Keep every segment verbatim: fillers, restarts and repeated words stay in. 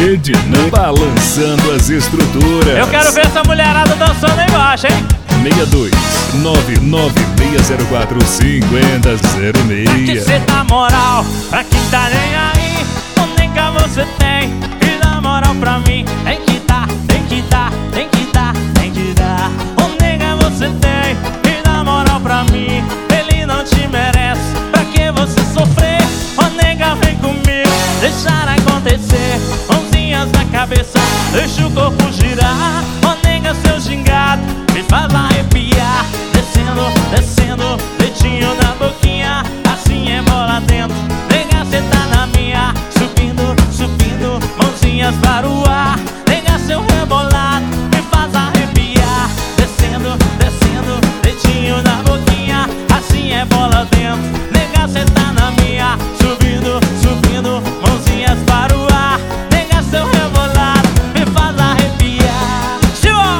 Ednei balançando as estruturas. Eu quero ver essa mulherada dançando aí embaixo, hein? seis dois nove nove seis zero quatro cinco zero zero Pra que seis. cê dá moral, pra quem tá nem aí, ou nega você tem, e dá moral pra mim. Tem que dar, tem que dar, tem que dar, tem que dar. Ou nega você tem, e dá moral pra mim. Ele não te merece, pra que você sofrer? Ô nega, vem comigo, deixar acontecer. Mãozinhas na cabeça, deixa o corpo girar. Ô nega, seu gingado, me faz arrepiar. Descendo, descendo, dedinho na boquinha, assim é bola dentro. Nega, cê tá na minha, subindo, subindo, mãozinhas para o ar. Nega, seu rebolado, me faz arrepiar. Descendo, descendo, dedinho na boquinha, assim é bola dentro. Nega, cê tá na minha, subindo, subindo, mãozinhas para o ar. Nega, seu rebolado, me faz arrepiar. Chua!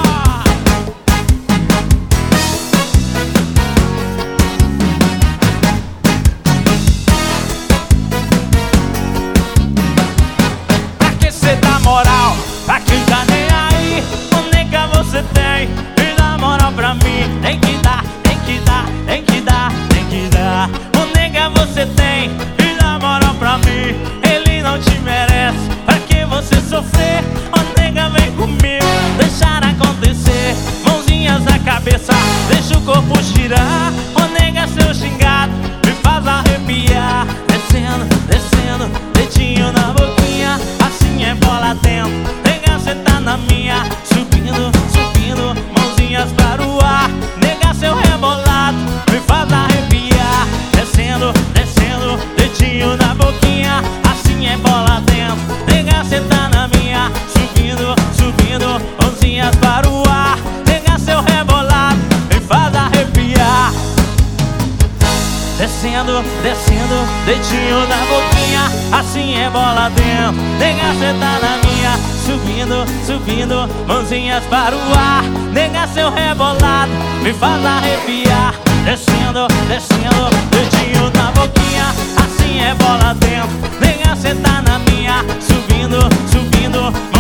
Pra que cê dá moral, pra quem tá nem aí, ô nega você tem, e dá moral pra mim. Tem que dar, tem que dar, tem que dar, tem que dar. Ô nega você tem, e dá moral pra mim. Ele não te merece, pra que você sofrer? Ô nega, vem comigo, deixar acontecer. Mãozinhas na cabeça, deixa o corpo girar. Ô nega, seu xingado, me faz arrepiar. Descendo, descendo, dedinho na boquinha, assim é bola dentro. Nega, cê tá na minha, subindo, subindo, mãozinhas para o ar. Nega, seu rebolado, me faz arrepiar. Descendo, descendo, dedinho na boquinha, assim é bola dentro. Nega, cê tá na minha, subindo, subindo, mãozinhas para o ar. Nega, seu rebolado, me faz arrepiar. Descendo, descendo, dedinho na boquinha, assim é bola dentro. Nega, cê tá na minha, subindo, subindo, mãozinhas para o ar. Nega, seu rebolado, me faz arrepiar. Descendo, descendo, dedinho na boquinha, assim é bola dentro. Nega, cê tá na minha, subindo, subindo,